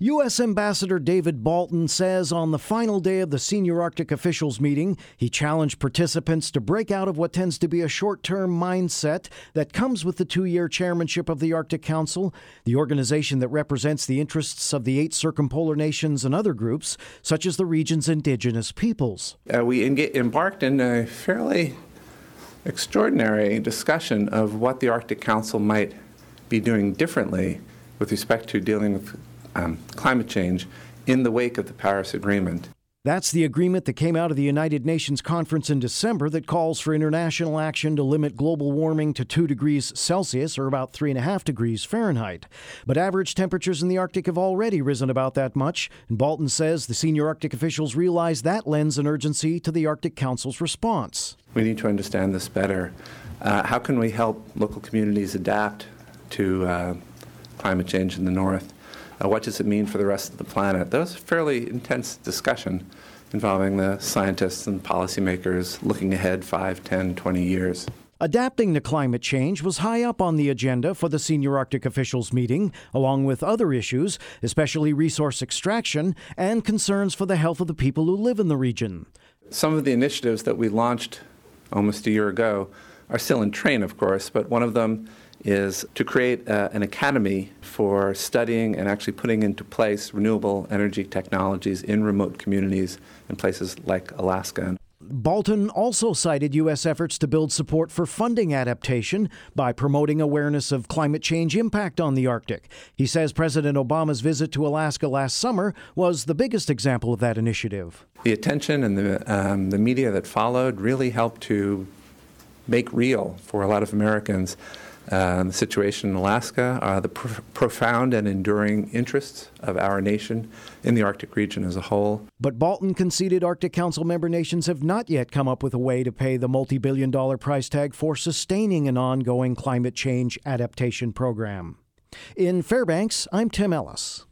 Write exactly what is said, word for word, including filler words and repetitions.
U S. Ambassador David Bolton says on the final day of the senior Arctic officials meeting, he challenged participants to break out of what tends to be a short-term mindset that comes with the two-year chairmanship of the Arctic Council, the organization that represents the interests of the eight circumpolar nations and other groups, such as the region's indigenous peoples. Uh, we enga- embarked in a fairly extraordinary discussion of what the Arctic Council might be doing differently with respect to dealing with Um, climate change in the wake of the Paris Agreement. That's the agreement that came out of the United Nations conference in December that calls for international action to limit global warming to two degrees Celsius, or about three and a half degrees Fahrenheit. But average temperatures in the Arctic have already risen about that much, and Bolton says the senior Arctic officials realize that lends an urgency to the Arctic Council's response. We need to understand this better. Uh, how can we help local communities adapt to uh, climate change in the North? Uh, what does it mean for the rest of the planet? That was a fairly intense discussion involving the scientists and policymakers looking ahead five, ten, twenty years. Adapting to climate change was high up on the agenda for the senior Arctic officials meeting, along with other issues, especially resource extraction and concerns for the health of the people who live in the region. Some of the initiatives that we launched almost a year ago are still in train, of course, but one of them is to create uh, an academy for studying and actually putting into place renewable energy technologies in remote communities in places like Alaska. Bolton also cited U S efforts to build support for funding adaptation by promoting awareness of climate change impact on the Arctic. He says President Obama's visit to Alaska last summer was the biggest example of that initiative. The attention and the, um, the media that followed really helped to make real for a lot of Americans Uh, the situation in Alaska, uh, the pr- profound and enduring interests of our nation in the Arctic region as a whole. But Bolton conceded Arctic Council member nations have not yet come up with a way to pay the multi-billion dollar price tag for sustaining an ongoing climate change adaptation program. In Fairbanks, I'm Tim Ellis.